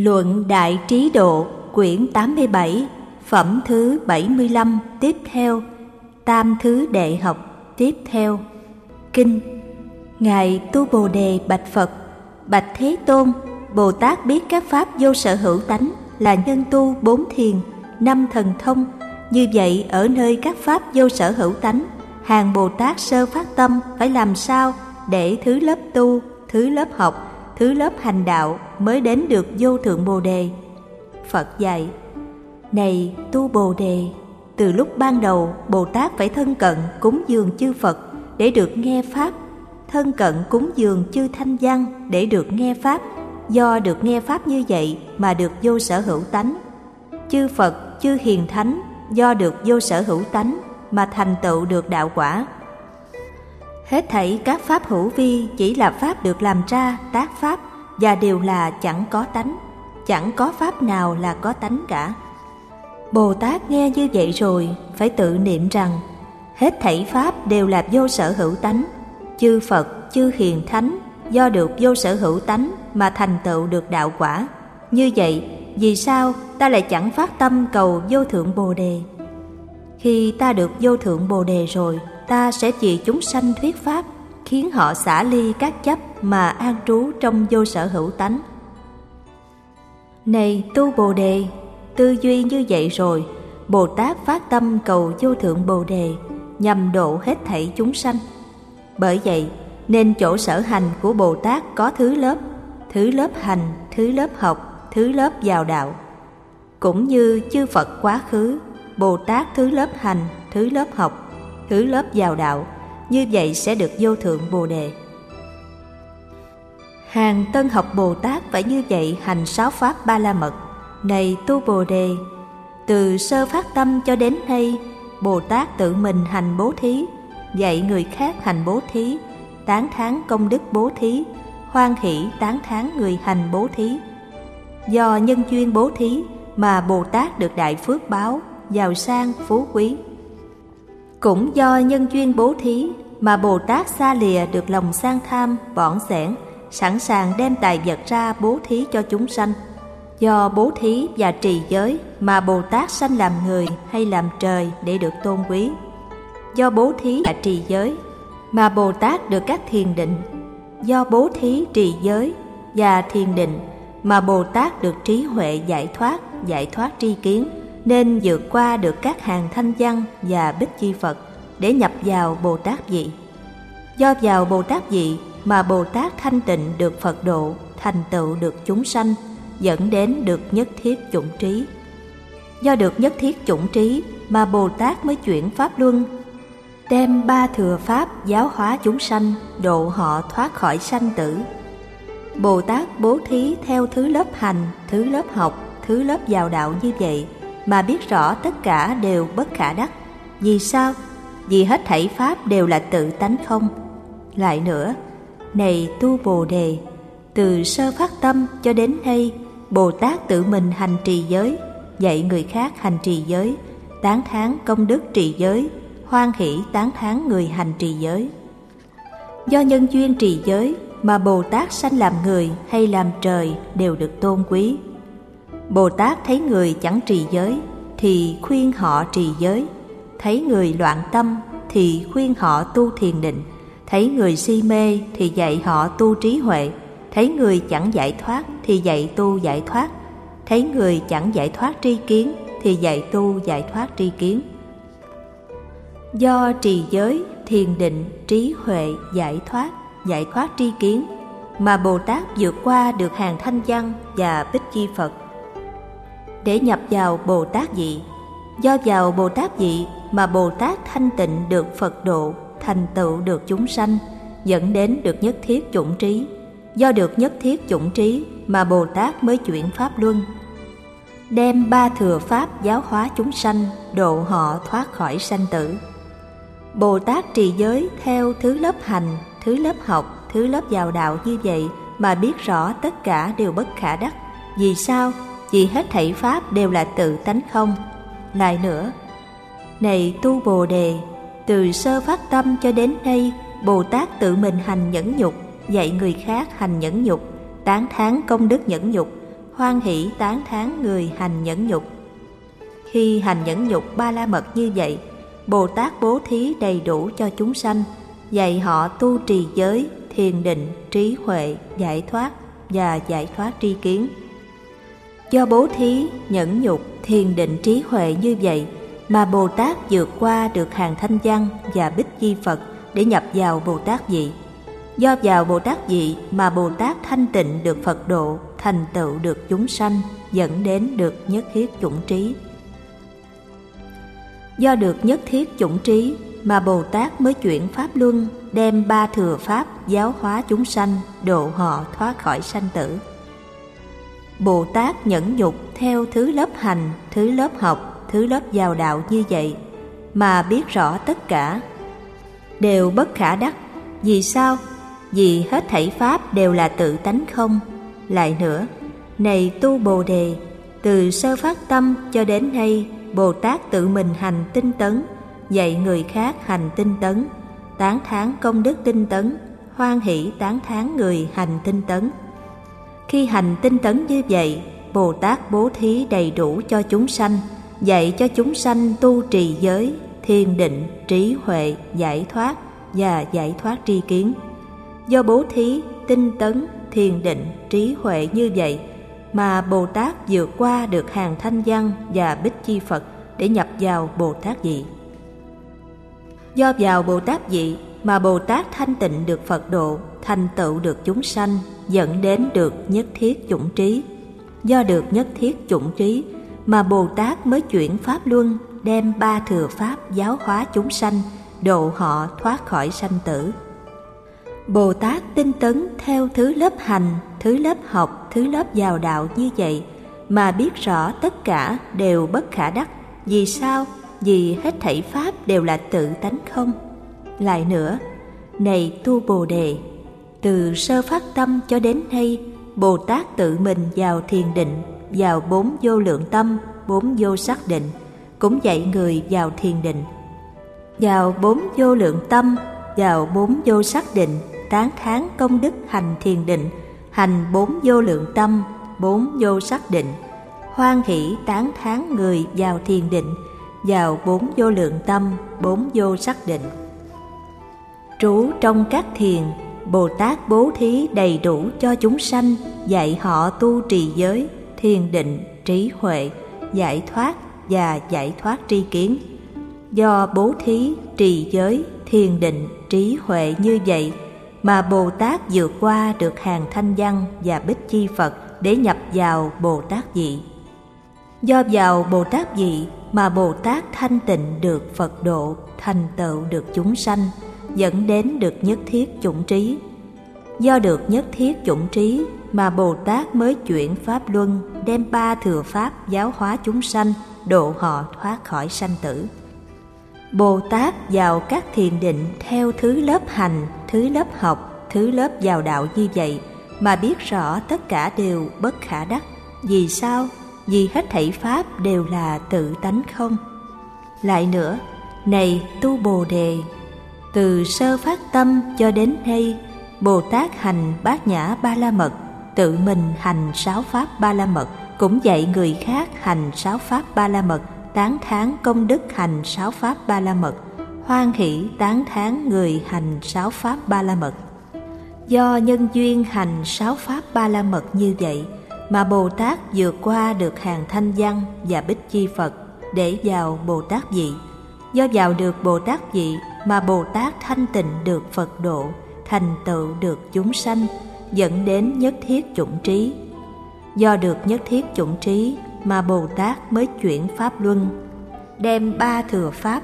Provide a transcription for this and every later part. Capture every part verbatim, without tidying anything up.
Luận Đại Trí Độ, quyển tám mươi bảy, phẩm thứ bảy mươi lăm, tiếp theo, tam thứ đệ học, tiếp theo. Kinh. Ngài Tu Bồ Đề bạch Phật: Bạch Thế Tôn, Bồ Tát biết các pháp vô sở hữu tánh là nhân tu bốn thiền, năm thần thông. Như vậy ở nơi các pháp vô sở hữu tánh, hàng Bồ Tát sơ phát tâm phải làm sao để thứ lớp tu, thứ lớp học, thứ lớp hành đạo mới đến được vô thượng Bồ Đề? Phật dạy: Này Tu Bồ Đề, từ lúc ban đầu Bồ Tát phải thân cận cúng dường chư Phật để được nghe pháp, thân cận cúng dường chư Thanh Văn để được nghe pháp. Do được nghe pháp như vậy mà được vô sở hữu tánh. Chư Phật, chư Hiền Thánh do được vô sở hữu tánh mà thành tựu được đạo quả. Hết thảy các pháp hữu vi chỉ là pháp được làm ra tác pháp, và đều là chẳng có tánh, chẳng có pháp nào là có tánh cả. Bồ Tát nghe như vậy rồi phải tự niệm rằng hết thảy pháp đều là vô sở hữu tánh. Chư Phật, chư Hiền Thánh do được vô sở hữu tánh mà thành tựu được đạo quả. Như vậy, vì sao ta lại chẳng phát tâm cầu vô thượng Bồ Đề? Khi ta được vô thượng Bồ Đề rồi, ta sẽ vì chúng sanh thuyết pháp, khiến họ xả ly các chấp mà an trú trong vô sở hữu tánh. Này Tu Bồ Đề, tư duy như vậy rồi, Bồ Tát phát tâm cầu vô thượng Bồ Đề nhằm độ hết thảy chúng sanh. Bởi vậy nên chỗ sở hành của Bồ Tát có thứ lớp, thứ lớp hành, thứ lớp học, thứ lớp vào đạo. Cũng như chư Phật quá khứ, Bồ Tát thứ lớp hành, thứ lớp học, thứ lớp vào đạo. Như vậy sẽ được vô thượng Bồ Đề. Hàng tân học Bồ Tát phải như vậy hành sáu pháp ba la mật. Này Tu Bồ Đề, từ sơ phát tâm cho đến nay, Bồ Tát tự mình hành bố thí, dạy người khác hành bố thí, tán thán công đức bố thí, hoan hỷ tán thán người hành bố thí. Do nhân duyên bố thí mà Bồ Tát được đại phước báo, giàu sang phú quý. Cũng do nhân duyên bố thí mà Bồ Tát xa lìa được lòng sang tham, bỏn xẻn, sẵn sàng đem tài vật ra bố thí cho chúng sanh. Do bố thí và trì giới mà Bồ Tát sanh làm người hay làm trời để được tôn quý. Do bố thí và trì giới mà Bồ Tát được các thiền định. Do bố thí, trì giới và thiền định mà Bồ Tát được trí huệ giải thoát, giải thoát tri kiến, nên vượt qua được các hàng thanh văn và bích chi Phật để nhập vào Bồ Tát vị. Do vào Bồ Tát vị mà Bồ Tát thanh tịnh được Phật độ, thành tựu được chúng sanh, dẫn đến được nhất thiết chủng trí. Do được nhất thiết chủng trí mà Bồ Tát mới chuyển pháp luân, đem ba thừa pháp giáo hóa chúng sanh, độ họ thoát khỏi sanh tử. Bồ Tát bố thí theo thứ lớp hành, thứ lớp học, thứ lớp vào đạo như vậy mà biết rõ tất cả đều bất khả đắc. Vì sao? Vì hết thảy pháp đều là tự tánh không. Lại nữa, này Tu Bồ Đề, từ sơ phát tâm cho đến nay, Bồ Tát tự mình hành trì giới, dạy người khác hành trì giới, tán thán công đức trì giới, hoan hỷ tán thán người hành trì giới. Do nhân duyên trì giới mà Bồ Tát sanh làm người hay làm trời đều được tôn quý. Bồ Tát thấy người chẳng trì giới thì khuyên họ trì giới, thấy người loạn tâm thì khuyên họ tu thiền định, thấy người si mê thì dạy họ tu trí huệ, thấy người chẳng giải thoát thì dạy tu giải thoát, thấy người chẳng giải thoát tri kiến thì dạy tu giải thoát tri kiến. Do trì giới, thiền định, trí huệ, giải thoát, giải thoát tri kiến mà Bồ Tát vượt qua được hàng thanh văn và bích chi Phật để nhập vào Bồ Tát vị. Do vào Bồ Tát vị mà Bồ Tát thanh tịnh được Phật độ, thành tựu được chúng sanh, dẫn đến được nhất thiết chủng trí. Do được nhất thiết chủng trí mà Bồ Tát mới chuyển pháp luân, đem ba thừa pháp giáo hóa chúng sanh, độ họ thoát khỏi sanh tử. Bồ Tát trì giới theo thứ lớp hành, thứ lớp học, thứ lớp vào đạo như vậy mà biết rõ tất cả đều bất khả đắc. Vì sao? Vì hết thảy pháp đều là tự tánh không. Lại nữa, này Tu Bồ Đề, từ sơ phát tâm cho đến nay, Bồ Tát tự mình hành nhẫn nhục, dạy người khác hành nhẫn nhục, tán thán công đức nhẫn nhục, hoan hỷ tán thán người hành nhẫn nhục. Khi hành nhẫn nhục ba la mật như vậy, Bồ Tát bố thí đầy đủ cho chúng sanh, dạy họ tu trì giới, thiền định, trí huệ, giải thoát và giải thoát tri kiến. Do bố thí, nhẫn nhục, thiền định, trí huệ như vậy mà Bồ Tát vượt qua được hàng thanh văn và bích chi Phật để nhập vào Bồ Tát vị. Do vào Bồ Tát vị mà Bồ Tát thanh tịnh được Phật độ, thành tựu được chúng sanh, dẫn đến được nhất thiết chủng trí. Do được nhất thiết chủng trí mà Bồ Tát mới chuyển pháp luân, đem ba thừa pháp giáo hóa chúng sanh, độ họ thoát khỏi sanh tử. Bồ Tát nhẫn nhục theo thứ lớp hành, thứ lớp học, thứ lớp vào đạo như vậy mà biết rõ tất cả đều bất khả đắc. Vì sao? Vì hết thảy pháp đều là tự tánh không. Lại nữa, này tu Bồ Đề, từ sơ phát tâm cho đến nay, Bồ Tát tự mình hành tinh tấn, dạy người khác hành tinh tấn, tán thán công đức tinh tấn, hoan hỷ tán thán người hành tinh tấn. Khi hành tinh tấn như vậy, Bồ Tát bố thí đầy đủ cho chúng sanh, dạy cho chúng sanh tu trì giới, thiền định, trí huệ, giải thoát và giải thoát tri kiến. Do bố thí, tinh tấn, thiền định, trí huệ như vậy mà Bồ Tát vượt qua được hàng thanh văn và bích chi Phật để nhập vào Bồ Tát vị. Do vào Bồ Tát vị mà Bồ Tát thanh tịnh được Phật độ, thành tựu được chúng sanh, dẫn đến được nhất thiết chủng trí. Do được nhất thiết chủng trí mà Bồ Tát mới chuyển pháp luân, đem ba thừa pháp giáo hóa chúng sanh, độ họ thoát khỏi sanh tử. Bồ Tát tinh tấn theo thứ lớp hành, thứ lớp học, thứ lớp vào đạo như vậy mà biết rõ tất cả đều bất khả đắc. Vì sao? Vì hết thảy pháp đều là tự tánh không. Lại nữa, này tu Bồ Đề, từ sơ phát tâm cho đến nay, Bồ Tát tự mình vào thiền định, vào bốn vô lượng tâm, bốn vô sắc định, cũng dạy người vào thiền định. Vào bốn vô lượng tâm, vào bốn vô sắc định, tán thán công đức hành thiền định, hành bốn vô lượng tâm, bốn vô sắc định, hoan hỷ tán thán người vào thiền định, vào bốn vô lượng tâm, bốn vô sắc định. Trú trong các thiền, Bồ Tát bố thí đầy đủ cho chúng sanh, dạy họ tu trì giới, thiền định, trí huệ, giải thoát và giải thoát tri kiến. Do bố thí, trì giới, thiền định, trí huệ như vậy mà Bồ Tát vượt qua được hàng thanh văn và bích chi Phật để nhập vào Bồ Tát vị. Do vào Bồ Tát vị mà Bồ Tát thanh tịnh được Phật độ, thành tựu được chúng sanh, dẫn đến được nhất thiết chủng trí. Do được nhất thiết chủng trí mà Bồ Tát mới chuyển pháp luân, đem ba thừa pháp giáo hóa chúng sanh, độ họ thoát khỏi sanh tử. Bồ Tát vào các thiền định theo thứ lớp hành, thứ lớp học, thứ lớp vào đạo như vậy mà biết rõ tất cả đều bất khả đắc. Vì sao? Vì hết thảy pháp đều là tự tánh không. Lại nữa, này tu Bồ Đề, từ sơ phát tâm cho đến nay, Bồ Tát hành bát nhã ba la mật, tự mình hành sáu pháp ba la mật, cũng dạy người khác hành sáu pháp ba la mật, tán thán công đức hành sáu pháp ba la mật, hoan hỷ tán thán người hành sáu pháp ba la mật. Do nhân duyên hành sáu pháp ba la mật như vậy mà Bồ Tát vượt qua được hàng thanh văn và bích chi Phật để vào Bồ Tát vị. Do vào được Bồ Tát vị mà Bồ Tát thanh tịnh được Phật độ, thành tựu được chúng sanh, dẫn đến nhất thiết chủng trí. Do được nhất thiết chủng trí mà Bồ Tát mới chuyển pháp luân, đem ba thừa pháp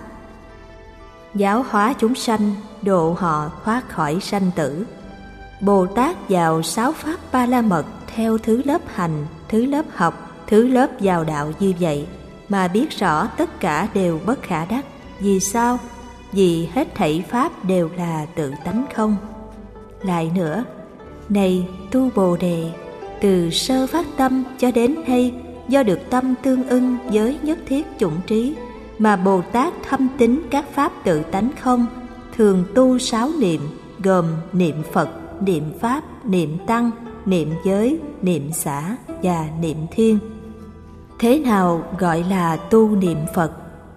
giáo hóa chúng sanh, độ họ thoát khỏi sanh tử. Bồ Tát vào sáu pháp ba la mật theo thứ lớp hành, thứ lớp học, thứ lớp vào đạo như vậy mà biết rõ tất cả đều bất khả đắc. Vì sao? Vì hết thảy pháp đều là tự tánh không. Lại nữa, này tu Bồ Đề, từ sơ phát tâm cho đến nay, do được tâm tương ưng với nhất thiết chủng trí mà Bồ Tát thâm tín các pháp tự tánh không, thường tu sáu niệm, gồm niệm Phật, niệm Pháp, niệm Tăng, niệm giới, niệm xả và niệm thiên. Thế nào gọi là tu niệm Phật?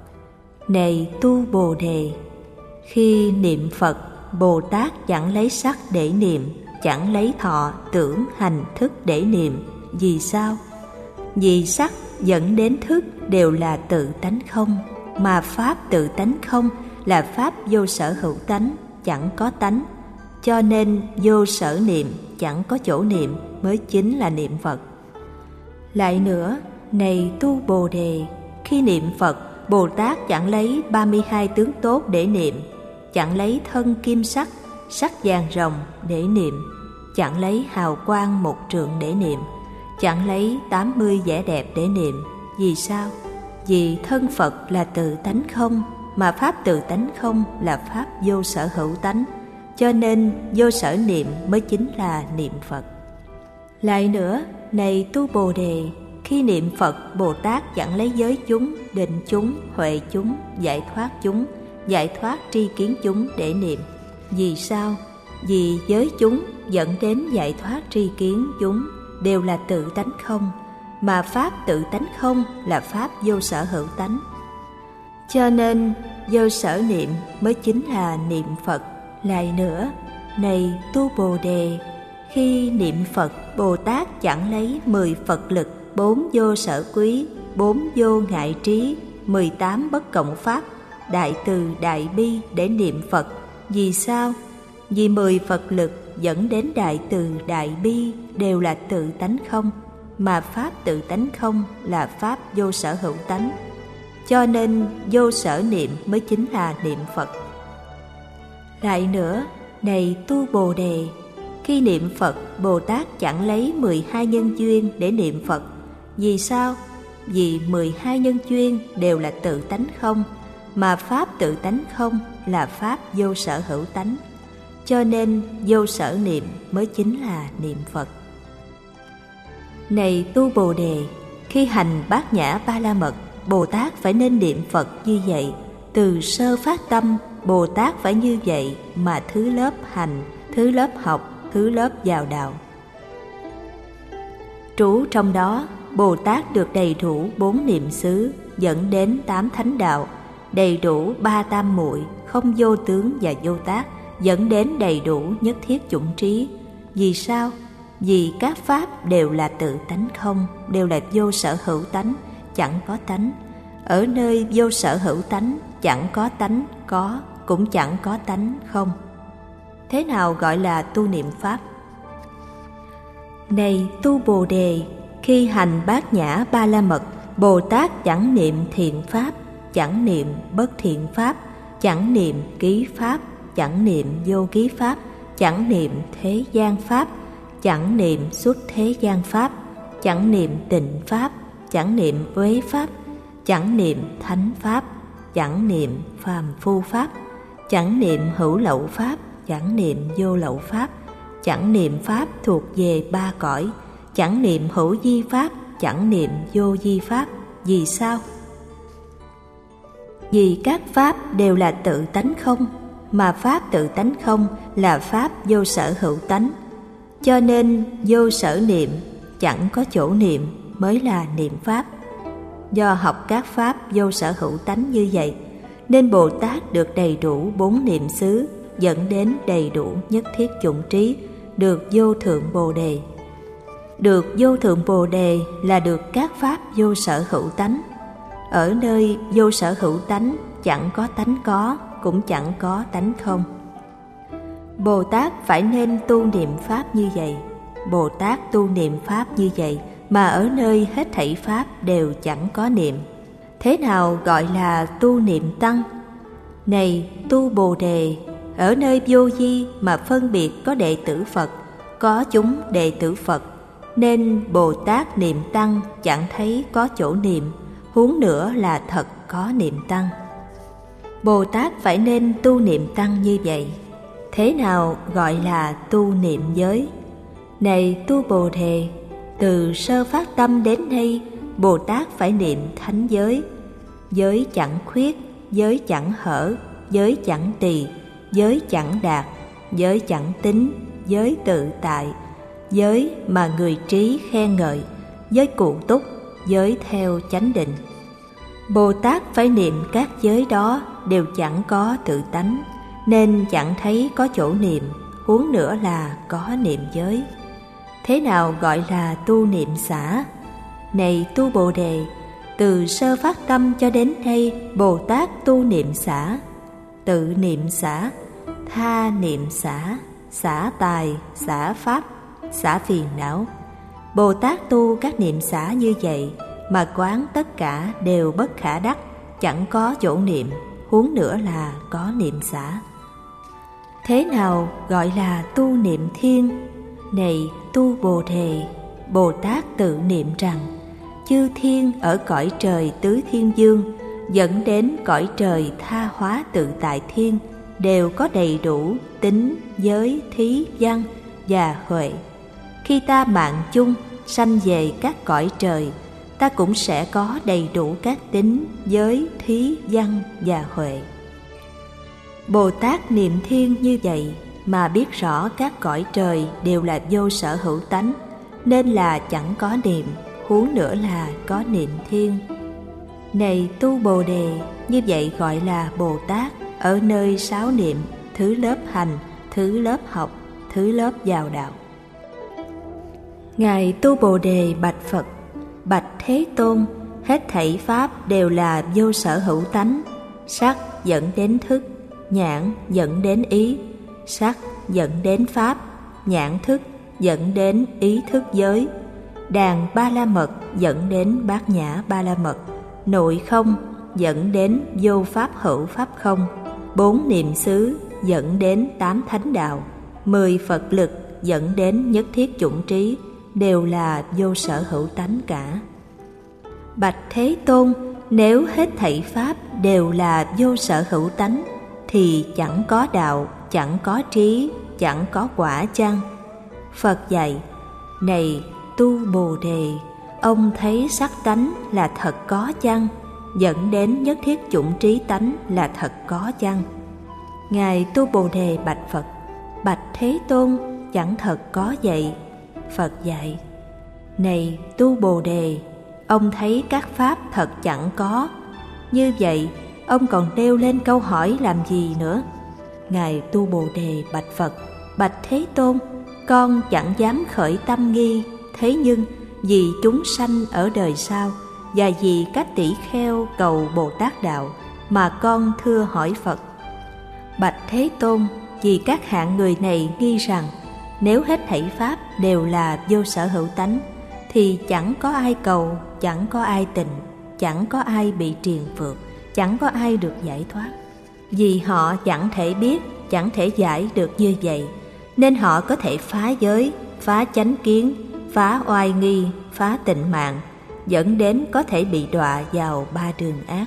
Này tu Bồ Đề, khi niệm Phật, Bồ Tát chẳng lấy sắc để niệm, chẳng lấy thọ, tưởng, hành, thức để niệm. Vì sao? Vì sắc dẫn đến thức đều là tự tánh không, mà pháp tự tánh không là pháp vô sở hữu tánh, chẳng có tánh. Cho nên vô sở niệm, chẳng có chỗ niệm mới chính là niệm Phật. Lại nữa, này tu Bồ Đề, khi niệm Phật, Bồ Tát chẳng lấy ba mươi hai tướng tốt để niệm, chẳng lấy thân kim sắc, sắc vàng rồng để niệm, chẳng lấy hào quang một trượng để niệm, chẳng lấy tám mươi vẻ đẹp để niệm. Vì sao? Vì thân Phật là tự tánh không, mà pháp tự tánh không là pháp vô sở hữu tánh. Cho nên vô sở niệm mới chính là niệm Phật. Lại nữa, này tu Bồ Đề, khi niệm Phật, Bồ Tát chẳng lấy giới chúng, định chúng, huệ chúng, giải thoát chúng, giải thoát tri kiến chúng để niệm. Vì sao? Vì giới chúng dẫn đến giải thoát tri kiến chúng đều là tự tánh không, mà pháp tự tánh không là pháp vô sở hữu tánh. Cho nên vô sở niệm mới chính là niệm Phật. Lại nữa, này tu Bồ Đề, khi niệm Phật, Bồ Tát chẳng lấy mười Phật lực, bốn vô sở quý, bốn vô ngại trí, mười tám bất cộng pháp, đại từ đại bi để niệm Phật. Vì sao? Vì mười Phật lực dẫn đến đại từ đại bi đều là tự tánh không, mà pháp tự tánh không là pháp vô sở hữu tánh. Cho nên vô sở niệm mới chính là niệm Phật. Lại nữa, này tu Bồ Đề, khi niệm Phật, Bồ Tát chẳng lấy mười hai nhân duyên để niệm Phật. Vì sao? Vì mười hai nhân duyên đều là tự tánh không, mà pháp tự tánh không là pháp vô sở hữu tánh. Cho nên vô sở niệm mới chính là niệm Phật. Này tu Bồ Đề, khi hành bát nhã ba la mật, Bồ Tát phải nên niệm Phật như vậy. Từ sơ phát tâm, Bồ Tát phải như vậy mà thứ lớp hành, thứ lớp học, thứ lớp vào đạo. Trú trong đó, Bồ Tát được đầy đủ bốn niệm xứ, dẫn đến tám thánh đạo, đầy đủ ba tam muội, không vô tướng và vô tác, dẫn đến đầy đủ nhất thiết chủng trí. Vì sao? Vì các pháp đều là tự tánh không, đều là vô sở hữu tánh, chẳng có tánh. Ở nơi vô sở hữu tánh, chẳng có tánh có, cũng chẳng có tánh không. Thế nào gọi là tu niệm Pháp? Này tu Bồ Đề, khi hành bát nhã ba la mật, Bồ Tát chẳng niệm thiện Pháp, chẳng niệm bất thiện Pháp, chẳng niệm ký Pháp, chẳng niệm vô ký Pháp, chẳng niệm thế gian Pháp, chẳng niệm xuất thế gian Pháp, chẳng niệm tịnh Pháp, chẳng niệm uế Pháp, chẳng niệm thánh Pháp, chẳng niệm phàm phu Pháp, chẳng niệm hữu lậu Pháp, chẳng niệm vô lậu Pháp, chẳng niệm Pháp thuộc về ba cõi, chẳng niệm hữu di Pháp, chẳng niệm vô di Pháp. Vì sao? Vì các Pháp đều là tự tánh không, mà Pháp tự tánh không là Pháp vô sở hữu tánh. Cho nên vô sở niệm, chẳng có chỗ niệm mới là niệm Pháp. Do học các Pháp vô sở hữu tánh như vậy, nên Bồ Tát được đầy đủ bốn niệm xứ, dẫn đến đầy đủ nhất thiết chủng trí, được vô thượng Bồ Đề. Được vô thượng Bồ Đề là được các Pháp vô sở hữu tánh. Ở nơi vô sở hữu tánh, chẳng có tánh có, cũng chẳng có tánh không. Bồ Tát phải nên tu niệm Pháp như vậy. Bồ Tát tu niệm Pháp như vậy, mà ở nơi hết thảy Pháp đều chẳng có niệm. Thế nào gọi là tu niệm Tăng? Này tu Bồ Đề, ở nơi vô vi mà phân biệt có đệ tử Phật, có chúng đệ tử Phật, nên Bồ Tát niệm Tăng chẳng thấy có chỗ niệm, huống nữa là thật có niệm Tăng. Bồ Tát phải nên tu niệm Tăng như vậy. Thế nào gọi là tu niệm giới? Này tu Bồ Đề, từ sơ phát tâm đến nay, Bồ Tát phải niệm thánh giới. Giới chẳng khuyết, giới chẳng hở, giới chẳng tỳ, giới chẳng đạt, giới chẳng tính, giới tự tại, giới mà người trí khen ngợi, giới cụ túc, giới theo chánh định. Bồ Tát phải niệm các giới đó đều chẳng có tự tánh, nên chẳng thấy có chỗ niệm, huống nữa là có niệm giới. Thế nào gọi là tu niệm xả? Này tu Bồ Đề, từ sơ phát tâm cho đến nay, Bồ Tát tu niệm xả, tự niệm xả, tha niệm xả, xả tài, xả pháp, xả phiền não. Bồ Tát tu các niệm xả như vậy mà quán tất cả đều bất khả đắc, chẳng có chỗ niệm, huống nữa là có niệm xả. Thế nào gọi là tu niệm thiên? Này tu Bồ Đề, Bồ Tát tự niệm rằng chư thiên ở cõi trời tứ thiên dương dẫn đến cõi trời tha hóa tự tại thiên đều có đầy đủ tính, giới, thí, văn và huệ. Khi ta mạng chung sanh về các cõi trời, ta cũng sẽ có đầy đủ các tính, giới, thí, văn và huệ. Bồ Tát niệm thiên như vậy mà biết rõ các cõi trời đều là vô sở hữu tánh, nên là chẳng có niệm, huống nữa là có niệm thiên. Này tu Bồ Đề, như vậy gọi là Bồ Tát ở nơi sáu niệm, thứ lớp hành, thứ lớp học, thứ lớp vào đạo. Ngài tu Bồ Đề bạch Phật: Bạch Thế Tôn, hết thảy pháp đều là vô sở hữu tánh. Sắc dẫn đến thức, nhãn dẫn đến ý, sắc dẫn đến pháp, nhãn thức dẫn đến ý thức giới, đàn ba la mật dẫn đến bát nhã ba la mật, nội không dẫn đến vô pháp hữu pháp không, bốn niệm xứ dẫn đến tám thánh đạo, mười Phật lực dẫn đến nhất thiết chủng trí, đều là vô sở hữu tánh cả. Bạch Thế Tôn, nếu hết thảy pháp đều là vô sở hữu tánh, thì chẳng có đạo, chẳng có trí, chẳng có quả chăng? Phật dạy: Này tu Bồ Đề, ông thấy sắc tánh là thật có chăng? Dẫn đến nhất thiết chủng trí tánh là thật có chăng? Ngài tu Bồ Đề bạch Phật: Bạch Thế Tôn, chẳng thật có vậy. Phật dạy: Này tu Bồ Đề, ông thấy các pháp thật chẳng có. Như vậy, ông còn nêu lên câu hỏi làm gì nữa? Ngài tu Bồ Đề bạch Phật: Bạch Thế Tôn, con chẳng dám khởi tâm nghi, thế nhưng vì chúng sanh ở đời sau và vì các tỷ kheo cầu Bồ Tát đạo mà con thưa hỏi Phật. Bạch Thế Tôn, vì các hạng người này nghi rằng nếu hết thảy pháp đều là vô sở hữu tánh, thì chẳng có ai cầu, chẳng có ai tịnh, chẳng có ai bị triền phược, chẳng có ai được giải thoát. Vì họ chẳng thể biết, chẳng thể giải được như vậy, nên họ có thể phá giới, phá chánh kiến, phá oai nghi, phá tịnh mạng, dẫn đến có thể bị đọa vào ba đường ác.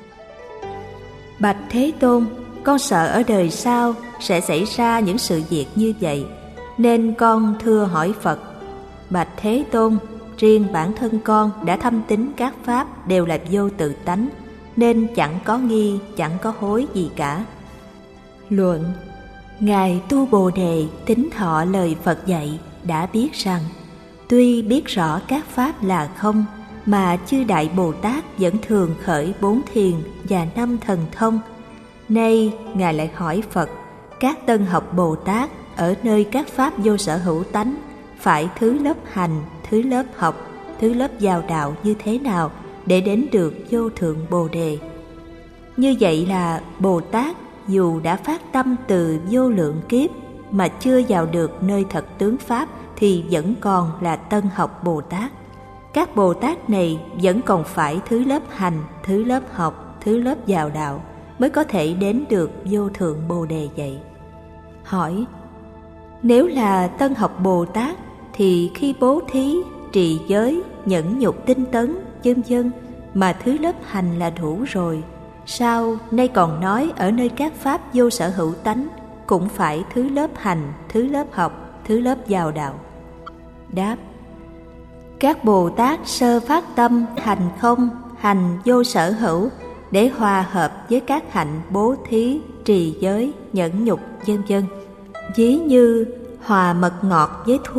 Bạch Thế Tôn, con sợ ở đời sau sẽ xảy ra những sự việc như vậy, nên con thưa hỏi Phật. Bạch Thế Tôn, riêng bản thân con đã thâm tín các pháp đều là vô tự tánh, nên chẳng có nghi, chẳng có hối gì cả. Luận: Ngài tu Bồ Đề tín thọ lời Phật dạy, đã biết rằng tuy biết rõ các pháp là không, mà chư Đại Bồ Tát vẫn thường khởi bốn thiền và năm thần thông. Nay Ngài lại hỏi Phật: các tân học Bồ Tát ở nơi các pháp vô sở hữu tánh phải thứ lớp hành, thứ lớp học, thứ lớp vào đạo như thế nào để đến được vô thượng Bồ Đề? Như vậy là Bồ Tát dù đã phát tâm từ vô lượng kiếp mà chưa vào được nơi thật tướng pháp thì vẫn còn là tân học Bồ Tát. Các Bồ Tát này vẫn còn phải thứ lớp hành, thứ lớp học, thứ lớp vào đạo mới có thể đến được vô thượng Bồ Đề vậy. Hỏi: nếu là tân học Bồ Tát thì khi bố thí, trì giới, nhẫn nhục tinh tấn, vân vân mà thứ lớp hành là đủ rồi, sao nay còn nói ở nơi các pháp vô sở hữu tánh cũng phải thứ lớp hành, thứ lớp học, thứ lớp vào đạo? Đáp: các Bồ Tát sơ phát tâm hành không, hành vô sở hữu để hòa hợp với các hạnh bố thí, trì giới, nhẫn nhục, vân vân. Ví như hòa mật ngọt với thuốc,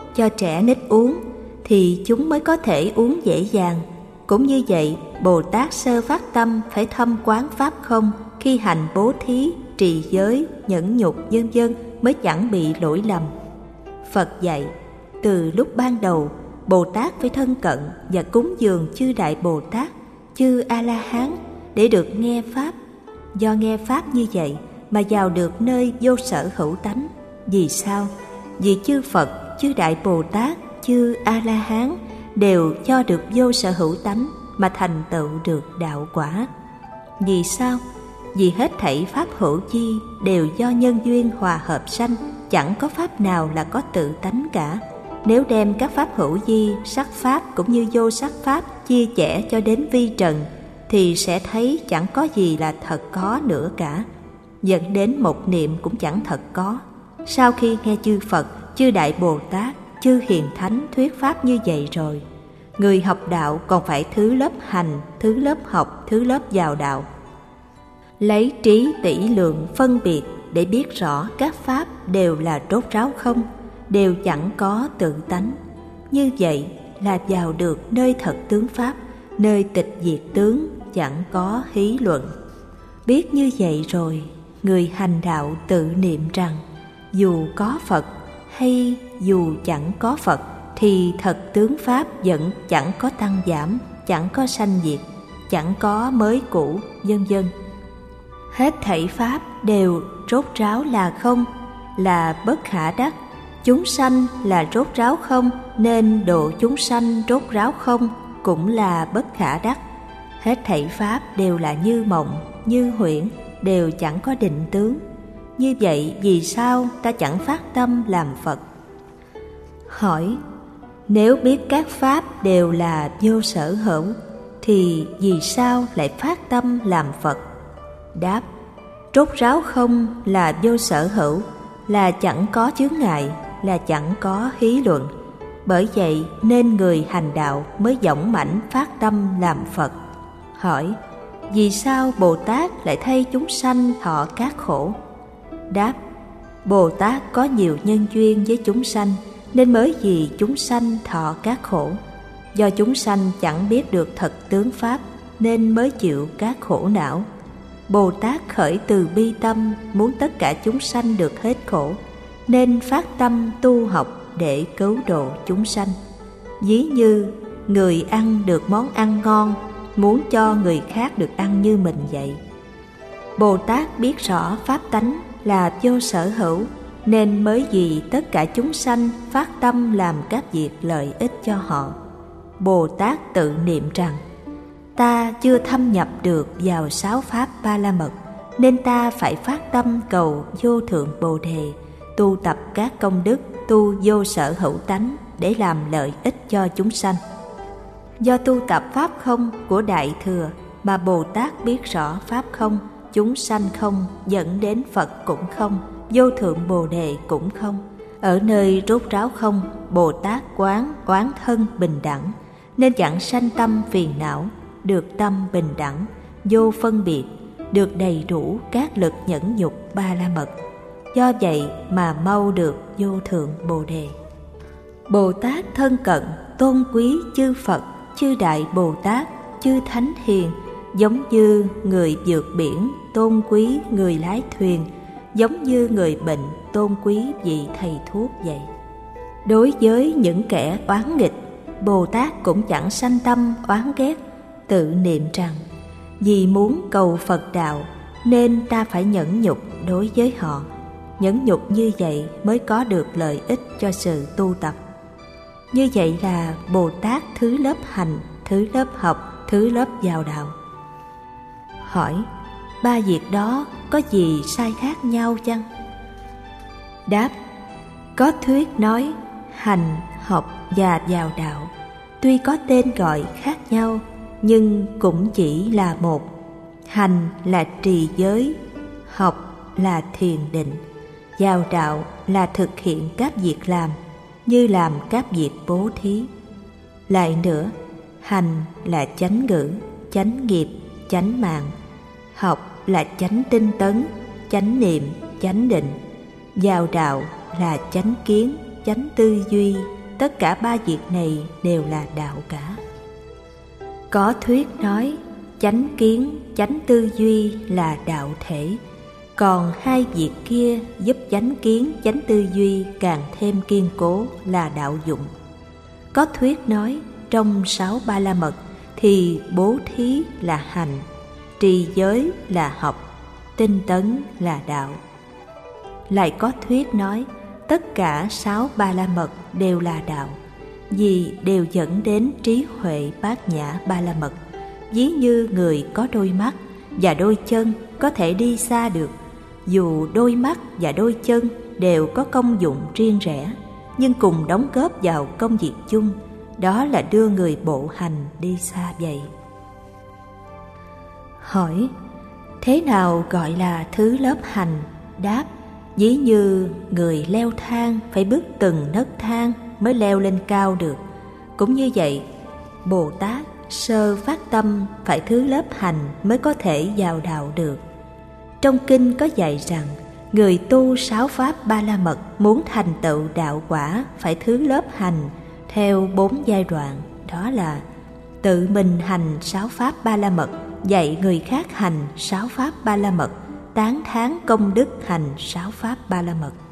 cho trẻ nít uống thì chúng mới có thể uống dễ dàng. Cũng như vậy, Bồ Tát sơ phát tâm phải thâm quán pháp không khi hành bố thí, trì giới, nhẫn nhục vân vân mới chẳng bị lỗi lầm. Phật dạy, từ lúc ban đầu, Bồ Tát phải thân cận và cúng dường chư Đại Bồ Tát, chư A-la-hán để được nghe Pháp. Do nghe Pháp như vậy mà vào được nơi vô sở hữu tánh. Vì sao? Vì chư Phật, chư Đại Bồ Tát, chư A-la-hán đều cho được vô sở hữu tánh mà thành tựu được đạo quả. Vì sao? Vì hết thảy pháp hữu chi đều do nhân duyên hòa hợp sanh, chẳng có pháp nào là có tự tánh cả. Nếu đem các pháp hữu vi, sắc pháp cũng như vô sắc pháp chia sẻ cho đến vi trần, thì sẽ thấy chẳng có gì là thật có nữa cả, dẫn đến một niệm cũng chẳng thật có. Sau khi nghe chư Phật, chư Đại Bồ Tát, chư Hiền Thánh thuyết pháp như vậy rồi, người học đạo còn phải thứ lớp hành, thứ lớp học, thứ lớp vào đạo. Lấy trí tỷ lượng phân biệt để biết rõ các pháp đều là rốt ráo không, đều chẳng có tự tánh. Như vậy là vào được nơi thật tướng pháp, nơi tịch diệt tướng, chẳng có hí luận. Biết như vậy rồi, người hành đạo tự niệm rằng dù có Phật hay dù chẳng có Phật thì thật tướng pháp vẫn chẳng có tăng giảm, chẳng có sanh diệt, chẳng có mới cũ, vân vân. Hết thảy pháp đều rốt ráo là không, là bất khả đắc. Chúng sanh là rốt ráo không, nên độ chúng sanh rốt ráo không cũng là bất khả đắc. Hết thảy pháp đều là như mộng, như huyễn, đều chẳng có định tướng. Như vậy vì sao ta chẳng phát tâm làm Phật? Hỏi, nếu biết các pháp đều là vô sở hữu, thì vì sao lại phát tâm làm Phật? Đáp, rốt ráo không là vô sở hữu, là chẳng có chướng ngại, là chẳng có hí luận. Bởi vậy nên người hành đạo mới dõng mãnh phát tâm làm Phật. Hỏi, vì sao Bồ Tát lại thay chúng sanh thọ các khổ? Đáp, Bồ Tát có nhiều nhân duyên với chúng sanh, nên mới vì chúng sanh thọ các khổ. Do chúng sanh chẳng biết được thật tướng pháp, nên mới chịu các khổ não. Bồ Tát khởi từ bi tâm, muốn tất cả chúng sanh được hết khổ, nên phát tâm tu học để cứu độ chúng sanh. Ví như người ăn được món ăn ngon, muốn cho người khác được ăn như mình vậy. Bồ Tát biết rõ pháp tánh là vô sở hữu, nên mới vì tất cả chúng sanh phát tâm làm các việc lợi ích cho họ. Bồ Tát tự niệm rằng, ta chưa thâm nhập được vào sáu pháp ba la mật, nên ta phải phát tâm cầu vô thượng Bồ Đề, tu tập các công đức, tu vô sở hữu tánh để làm lợi ích cho chúng sanh. Do tu tập pháp không của Đại Thừa mà Bồ Tát biết rõ pháp không, chúng sanh không, dẫn đến Phật cũng không, vô thượng Bồ Đề cũng không. Ở nơi rốt ráo không, Bồ Tát quán oán thân bình đẳng, nên chẳng sanh tâm phiền não, được tâm bình đẳng, vô phân biệt, được đầy đủ các lực nhẫn nhục ba la mật. Do vậy mà mau được vô thượng Bồ Đề. Bồ Tát thân cận tôn quý chư Phật, chư Đại Bồ Tát, chư Thánh Hiền, giống như người vượt biển tôn quý người lái thuyền, giống như người bệnh tôn quý vị thầy thuốc vậy. Đối với những kẻ oán nghịch, Bồ Tát cũng chẳng sanh tâm oán ghét, tự niệm rằng vì muốn cầu Phật đạo nên ta phải nhẫn nhục đối với họ. Nhẫn nhục như vậy mới có được lợi ích cho sự tu tập. Như vậy là Bồ Tát thứ lớp hành, thứ lớp học, thứ lớp vào đạo. Hỏi, ba việc đó có gì sai khác nhau chăng? Đáp, có thuyết nói hành, học và vào đạo tuy có tên gọi khác nhau, nhưng cũng chỉ là một. Hành là trì giới, học là thiền định, vào đạo là thực hiện các việc làm, như làm các việc bố thí. Lại nữa, hành là chánh ngữ, chánh nghiệp, chánh mạng. Học là chánh tinh tấn, chánh niệm, chánh định. Vào đạo là chánh kiến, chánh tư duy, tất cả ba việc này đều là đạo cả. Có thuyết nói chánh kiến, chánh tư duy là đạo thể, còn hai việc kia giúp chánh kiến, chánh tư duy càng thêm kiên cố là đạo dụng. Có thuyết nói trong sáu ba la mật thì bố thí là hành, trì giới là học, tinh tấn là đạo. Lại có thuyết nói tất cả sáu ba la mật đều là đạo, vì đều dẫn đến trí huệ bát nhã ba la mật. Ví như người có đôi mắt và đôi chân có thể đi xa được, dù đôi mắt và đôi chân đều có công dụng riêng rẽ, nhưng cùng đóng góp vào công việc chung, đó là đưa người bộ hành đi xa vậy. Hỏi: thế nào gọi là thứ lớp hành? Đáp: ví như người leo thang phải bước từng nấc thang mới leo lên cao được. Cũng như vậy, Bồ Tát sơ phát tâm phải thứ lớp hành mới có thể vào đạo được. Trong kinh có dạy rằng người tu sáu pháp ba la mật muốn thành tựu đạo quả phải thứ lớp hành theo bốn giai đoạn, đó là tự mình hành sáu pháp ba la mật, dạy người khác hành sáu pháp ba la mật, tán thán công đức hành sáu pháp ba la mật.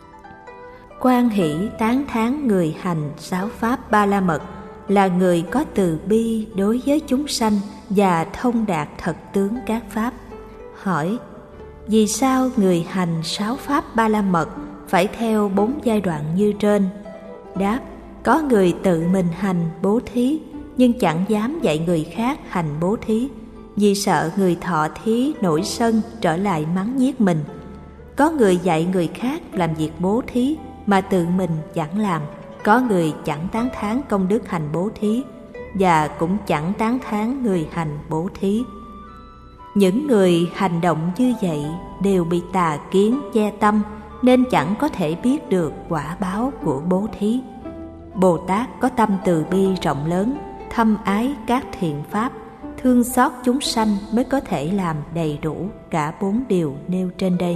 Quan hỷ tán thán người hành sáu pháp ba la mật là người có từ bi đối với chúng sanh và thông đạt thật tướng các pháp. Hỏi: vì sao người hành sáu pháp ba la mật phải theo bốn giai đoạn như trên? Đáp: có người tự mình hành bố thí nhưng chẳng dám dạy người khác hành bố thí, vì sợ người thọ thí nổi sân trở lại mắng nhiếc mình. Có người dạy người khác làm việc bố thí mà tự mình chẳng làm. Có người chẳng tán thán công đức hành bố thí và cũng chẳng tán thán người hành bố thí. Những người hành động như vậy đều bị tà kiến che tâm, nên chẳng có thể biết được quả báo của bố thí. Bồ Tát có tâm từ bi rộng lớn, thâm ái các thiện pháp, thương xót chúng sanh mới có thể làm đầy đủ cả bốn điều nêu trên đây.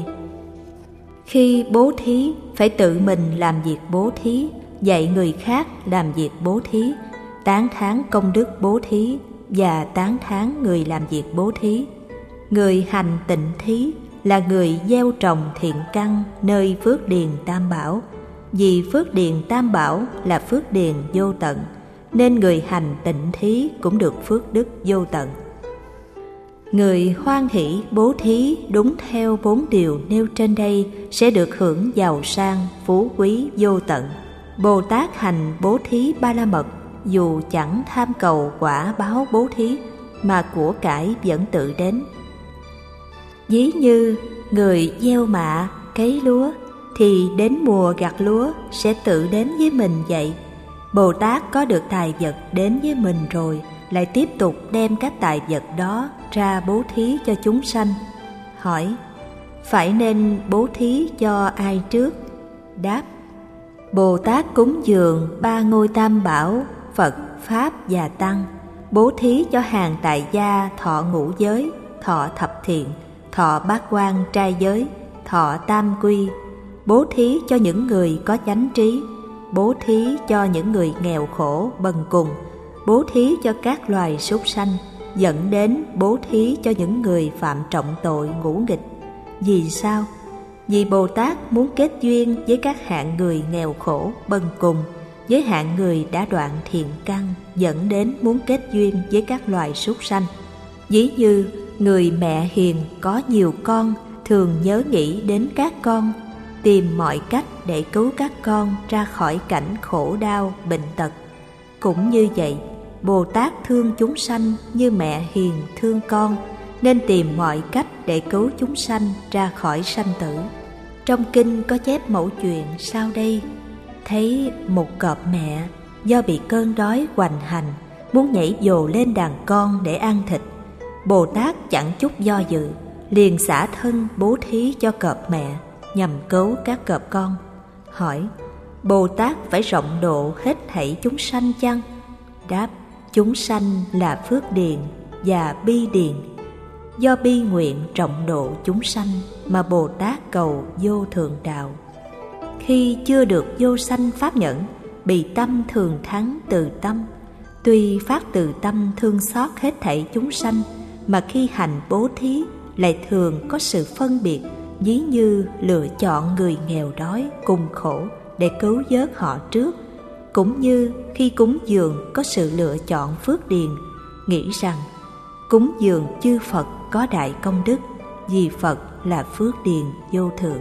Khi bố thí phải tự mình làm việc bố thí, dạy người khác làm việc bố thí, tán thán công đức bố thí và tán thán người làm việc bố thí. Người hành tịnh thí là người gieo trồng thiện căn nơi phước điền tam bảo. Vì phước điền tam bảo là phước điền vô tận, nên người hành tịnh thí cũng được phước đức vô tận. Người hoan hỷ bố thí đúng theo bốn điều nêu trên đây sẽ được hưởng giàu sang, phú quý vô tận. Bồ Tát hành bố thí ba la mật, dù chẳng tham cầu quả báo bố thí, mà của cải vẫn tự đến. Ví như người gieo mạ, cấy lúa, thì đến mùa gặt lúa sẽ tự đến với mình vậy. Bồ Tát có được tài vật đến với mình rồi, lại tiếp tục đem các tài vật đó ra bố thí cho chúng sanh. Hỏi: phải nên bố thí cho ai trước? Đáp: Bồ Tát cúng dường ba ngôi tam bảo, Phật, Pháp và Tăng, bố thí cho hàng tại gia thọ ngũ giới, thọ thập thiện, thọ bát quan trai giới, thọ tam quy, bố thí cho những người có chánh trí, bố thí cho những người nghèo khổ bần cùng, bố thí cho các loài súc sanh, dẫn đến bố thí cho những người phạm trọng tội ngũ nghịch. Vì sao? Vì Bồ Tát muốn kết duyên với các hạng người nghèo khổ bần cùng, với hạng người đã đoạn thiện căn, dẫn đến muốn kết duyên với các loài súc sanh. Ví như người mẹ hiền có nhiều con, thường nhớ nghĩ đến các con, tìm mọi cách để cứu các con ra khỏi cảnh khổ đau, bệnh tật. Cũng như vậy, Bồ Tát thương chúng sanh như mẹ hiền thương con, nên tìm mọi cách để cứu chúng sanh ra khỏi sanh tử. Trong kinh có chép mẫu chuyện sau đây. Thấy một cọp mẹ do bị cơn đói hoành hành, muốn nhảy dồ lên đàn con để ăn thịt. Bồ Tát chẳng chút do dự, liền xả thân bố thí cho cọp mẹ, nhằm cứu các cọp con. Hỏi: Bồ Tát phải rộng độ hết thảy chúng sanh chăng? Đáp: chúng sanh là phước điền và bi điền. Do bi nguyện rộng độ chúng sanh mà Bồ Tát cầu vô thượng đạo. Khi chưa được vô sanh pháp nhẫn, bị tâm thường thắng từ tâm. Tuy phát từ tâm thương xót hết thảy chúng sanh, mà khi hành bố thí lại thường có sự phân biệt, ví như lựa chọn người nghèo đói cùng khổ để cứu vớt họ trước. Cũng như khi cúng dường có sự lựa chọn phước điền, nghĩ rằng cúng dường chư Phật có đại công đức, vì Phật là phước điền vô thượng.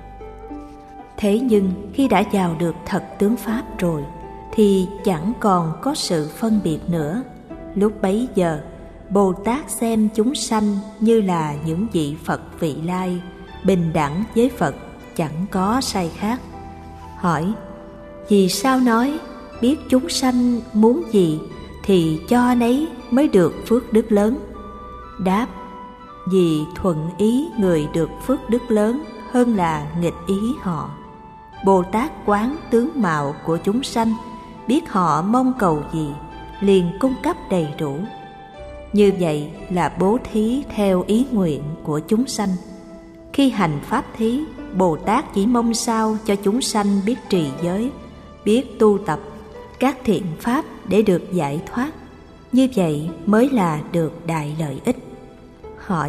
Thế nhưng khi đã vào được thật tướng Pháp rồi thì chẳng còn có sự phân biệt nữa. Lúc bấy giờ Bồ Tát xem chúng sanh như là những vị Phật vị lai, bình đẳng với Phật, chẳng có sai khác. Hỏi: vì sao nói biết chúng sanh muốn gì thì cho nấy mới được phước đức lớn? Đáp: vì thuận ý người được phước đức lớn hơn là nghịch ý họ. Bồ Tát quán tướng mạo của chúng sanh, biết họ mong cầu gì, liền cung cấp đầy đủ. Như vậy là bố thí theo ý nguyện của chúng sanh. Khi hành pháp thí, Bồ Tát chỉ mong sao cho chúng sanh biết trì giới, biết tu tập các thiện pháp để được giải thoát. Như vậy mới là được đại lợi ích. Hỏi: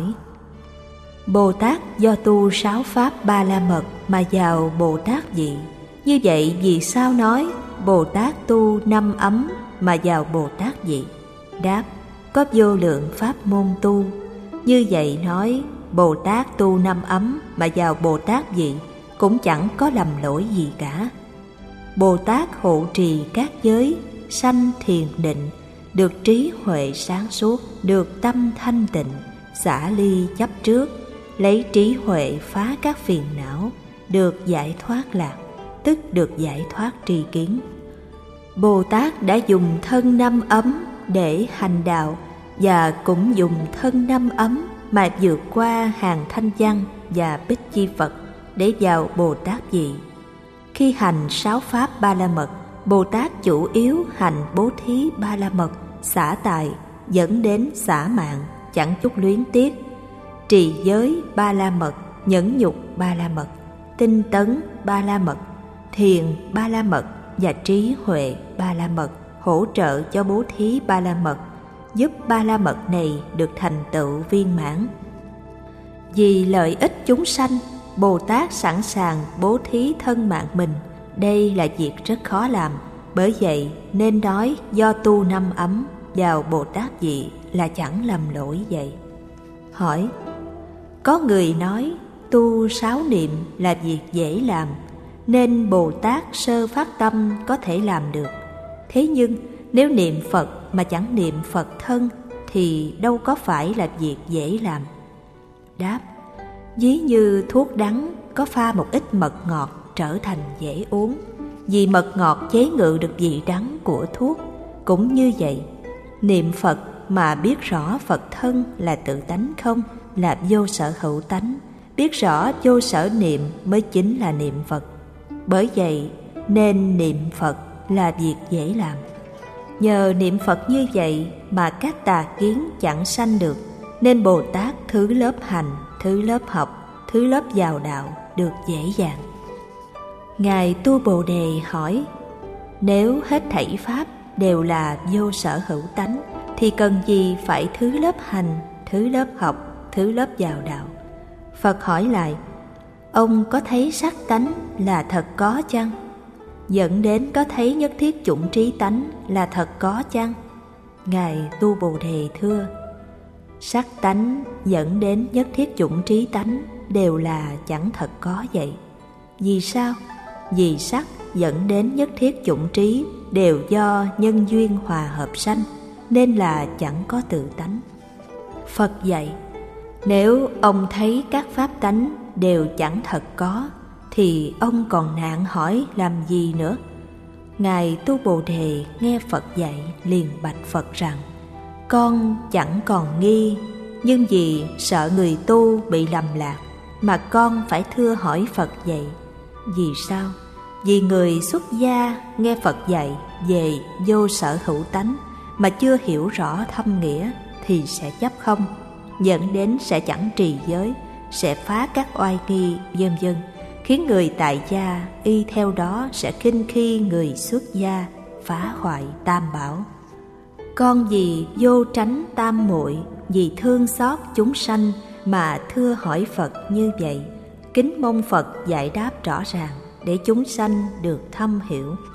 Bồ Tát do tu sáu pháp ba la mật mà vào Bồ Tát vị, như vậy vì sao nói Bồ Tát tu năm ấm mà vào Bồ Tát vị? Đáp: có vô lượng pháp môn tu. Như vậy nói Bồ Tát tu năm ấm mà vào Bồ Tát vị cũng chẳng có lầm lỗi gì cả. Bồ Tát hộ trì các giới, sanh thiền định, được trí huệ sáng suốt, được tâm thanh tịnh, xả ly chấp trước, lấy trí huệ phá các phiền não, được giải thoát lạc, tức được giải thoát tri kiến. Bồ Tát đã dùng thân năm ấm để hành đạo, và cũng dùng thân năm ấm mà vượt qua hàng thanh văn và bích chi Phật để vào Bồ Tát vị. Khi hành sáu pháp ba la mật, Bồ Tát chủ yếu hành bố thí ba la mật, xả tài, dẫn đến xả mạng, chẳng chút luyến tiếc, trì giới ba la mật, nhẫn nhục ba la mật, tinh tấn ba la mật, thiền ba la mật và trí huệ ba la mật hỗ trợ cho bố thí ba la mật, giúp ba la mật này được thành tựu viên mãn. Vì lợi ích chúng sanh, Bồ Tát sẵn sàng bố thí thân mạng mình. Đây là việc rất khó làm, bởi vậy nên nói do tu năm ấm vào Bồ Tát vị là chẳng lầm lỗi vậy. Hỏi: có người nói tu sáu niệm là việc dễ làm, nên Bồ Tát sơ phát tâm có thể làm được. Thế nhưng nếu niệm Phật mà chẳng niệm Phật thân thì đâu có phải là việc dễ làm. Đáp: ví như thuốc đắng có pha một ít mật ngọt trở thành dễ uống, vì mật ngọt chế ngự được vị đắng của thuốc. Cũng như vậy, niệm Phật mà biết rõ Phật thân là tự tánh không, là vô sở hữu tánh, biết rõ vô sở niệm mới chính là niệm Phật. Bởi vậy nên niệm Phật là việc dễ làm. Nhờ niệm Phật như vậy mà các tà kiến chẳng sanh được, nên Bồ Tát thứ lớp hành, thứ lớp học, thứ lớp vào đạo được dễ dàng. Ngài Tu Bồ Đề hỏi: nếu hết thảy pháp đều là vô sở hữu tánh thì cần gì phải thứ lớp hành, thứ lớp học, thứ lớp vào đạo? Phật hỏi lại: ông có thấy sắc tánh là thật có chăng? Dẫn đến có thấy nhất thiết chủng trí tánh là thật có chăng? Ngài Tu Bồ Đề thưa: sắc tánh dẫn đến nhất thiết chủng trí tánh đều là chẳng thật có vậy. Vì sao? Vì sắc dẫn đến nhất thiết chủng trí đều do nhân duyên hòa hợp sanh, nên là chẳng có tự tánh. Phật dạy: nếu ông thấy các pháp tánh đều chẳng thật có thì ông còn nạn hỏi làm gì nữa? Ngài Tu Bồ Đề nghe Phật dạy liền bạch Phật rằng: con chẳng còn nghi, nhưng vì sợ người tu bị lầm lạc mà con phải thưa hỏi Phật dạy. Vì sao? Vì người xuất gia nghe Phật dạy về vô sở hữu tánh mà chưa hiểu rõ thâm nghĩa thì sẽ chấp không, dẫn đến sẽ chẳng trì giới, sẽ phá các oai nghi, vân vân, khiến người tại gia y theo đó sẽ khinh khi người xuất gia, phá hoại tam bảo. Con vì vô tránh tam muội, vì thương xót chúng sanh mà thưa hỏi Phật như vậy, kính mong Phật giải đáp rõ ràng để chúng sanh được thâm hiểu.